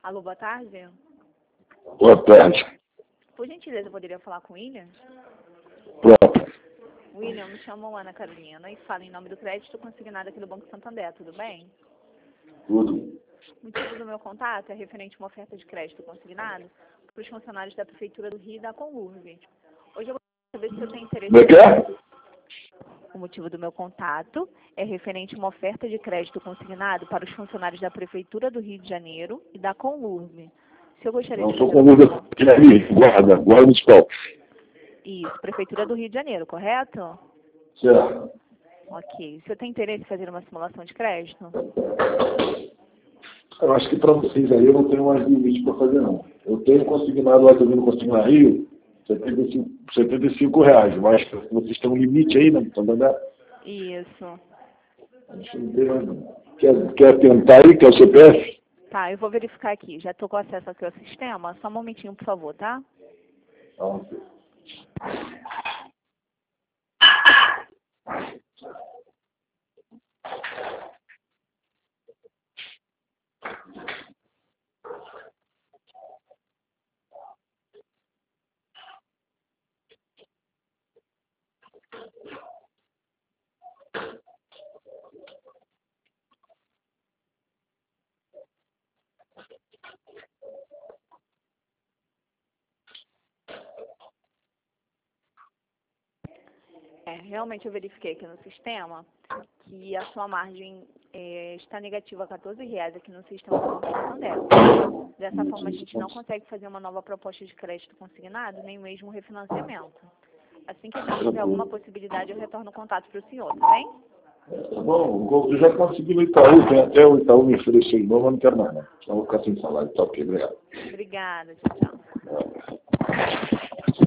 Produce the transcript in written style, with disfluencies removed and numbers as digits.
Alô, boa tarde. Boa tarde. Por gentileza, eu poderia falar com o William? Próprio. William, me chamo Ana Carolina e falo em nome do crédito consignado aqui do Banco Santander, tudo bem? Tudo. O motivo do meu contato é referente a uma oferta de crédito consignado para os funcionários da Prefeitura do Rio e da Conlurb. Hoje eu vou saber se eu tenho interesse... Como é que é? O motivo do meu contato é referente a uma oferta de crédito consignado para os funcionários da Prefeitura do Rio de Janeiro e da Conlurb. Se eu gostaria Não de sou fazer uma... como guarda municipal. Isso, Prefeitura do Rio de Janeiro, correto? Certo. Ok. O senhor tem interesse em fazer uma simulação de crédito? Eu acho que para vocês aí eu não tenho mais limite para fazer, não. Eu tenho consignado lá também no Consigna Rio, R$ 75, mas vocês têm um limite aí, né? Estão dando? Isso. Acho que não tem mais, não. Quer tentar aí, quer o CPF? Tá, eu vou verificar aqui. Já estou com acesso aqui ao sistema. Só um momentinho, por favor, tá? Não. Realmente eu verifiquei aqui no sistema que a sua margem está negativa a R$ 14 aqui no sistema do Banco Santander. Dessa forma, a gente não consegue fazer uma nova proposta de crédito consignado, nem mesmo refinanciamento. Assim que a gente tiver alguma possibilidade, eu retorno o contato para o senhor, tá bem? Tá bom, eu já consegui no Itaú, tem até o Itaú me ofereceu de novo, eu não quero mais, não. Só vou ficar sem salário. Tá ok, obrigado. Obrigada, tchau, tchau.